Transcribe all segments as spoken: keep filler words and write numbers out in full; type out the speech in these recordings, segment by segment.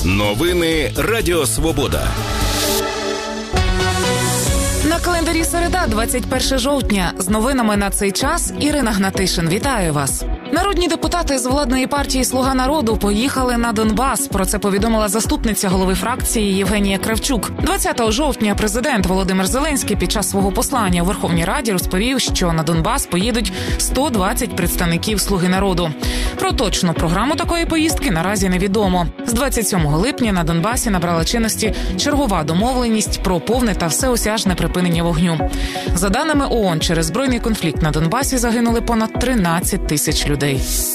Новини Радіо Свобода. На календарі середа, двадцять перше жовтня. З новинами на цей час Ірина Гнатишин. Вітаю вас. Народні депутати з владної партії «Слуга народу» поїхали на Донбас. Про це повідомила заступниця голови фракції Євгенія Кравчук. двадцятого жовтня президент Володимир Зеленський під час свого послання у Верховній Раді розповів, що на Донбас поїдуть сто двадцять представників «Слуги народу». Про точну програму такої поїздки наразі невідомо. З двадцять сьомого липня на Донбасі набрала чинності чергова домовленість про повне та всеосяжне припинення вогню. За даними ООН, через збройний конфлікт на Донбасі загинули понад тринадцять тисяч людей.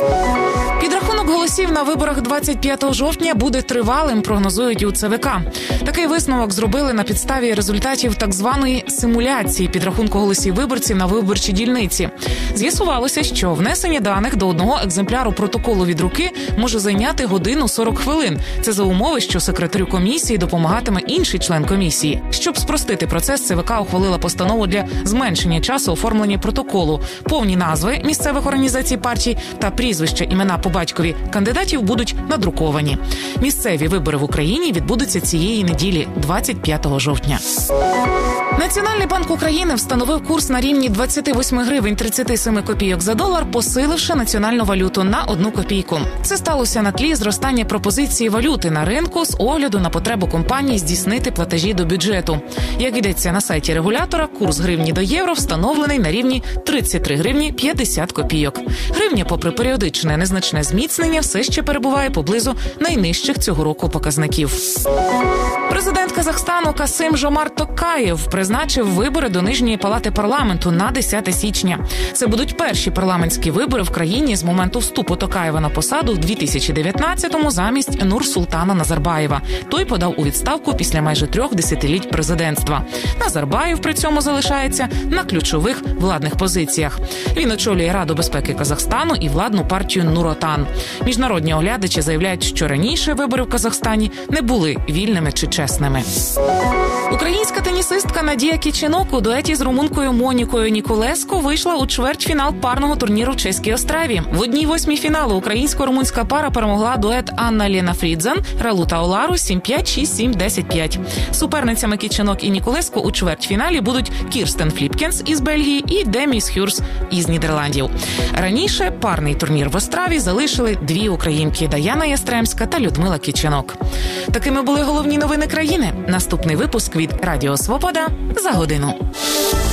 Підрахунок голосів на виборах двадцять п'ятого жовтня буде тривалим, прогнозують у ЦВК. Такий висновок зробили на підставі результатів так званої симуляції підрахунку голосів виборців на виборчій дільниці. З'ясувалося, що внесення даних до одного екземпляру протоколу від руки може зайняти годину сорок хвилин. Це за умови, що секретарю комісії допомагатиме інший член комісії. Щоб спростити процес, ЦВК ухвалила постанову для зменшення часу оформлення протоколу. Повні назви місцевих організацій партій та прізвища, імена по батькові кандидатів будуть надруковані. Місцеві вибори в Україні відбудуться цієї неділі, двадцять п'ятого жовтня. Національний банк України встановив курс на рівні двадцять вісім гривень тридцять сім копійок за долар, посиливши національну валюту на одну копійку. Це сталося на тлі зростання пропозиції валюти на ринку з огляду на потребу компаній здійснити платежі до бюджету. Як йдеться на сайті регулятора, курс гривні до євро встановлений на рівні тридцять три гривні п'ятдесят копійок. Гривня, попри періодичне незначне зміцнення, все ще перебуває поблизу найнижчих цього року показників. Президент Казахстану Касим-Жомарт Токаєв призначив вибори до Нижньої палати парламенту на десяте січня. Це будуть перші парламентські вибори в країні з моменту вступу Токаєва на посаду в дві тисячі дев'ятнадцятому замість Нурсултана Назарбаєва. Той подав у відставку після майже трьох десятиліть президентства. Назарбаєв при цьому залишається на ключових владних позиціях. Він очолює Раду безпеки Казахстану і владну партію Нур-Отан. Міжнародні оглядачі заявляють, що раніше вибори в Казахстані не були вільними чи чесними. Українська тенісистка Надія Кіченок у дуеті з румункою Монікою Ніколеско вийшла у чвертьфінал парного турніру в Чеській Остраві. В одній восьмій фіналу українсько-румунська пара перемогла дует Анна-Лена Фрідзен, Ралута Олару сім п'ять, шість сім, десять п'ять. Суперницями Кіченок і Ніколеско у чвертьфіналі будуть Кірстен Фліпкенс із Бельгії і Деміс Хюрс із Нідерландів. Раніше парний турнір в Остраві залишили дві українки – Даяна Ястремська та Людмила Кіченок. Такими були головні новини країни. Наступний випуск від Радіо Свобода за годину.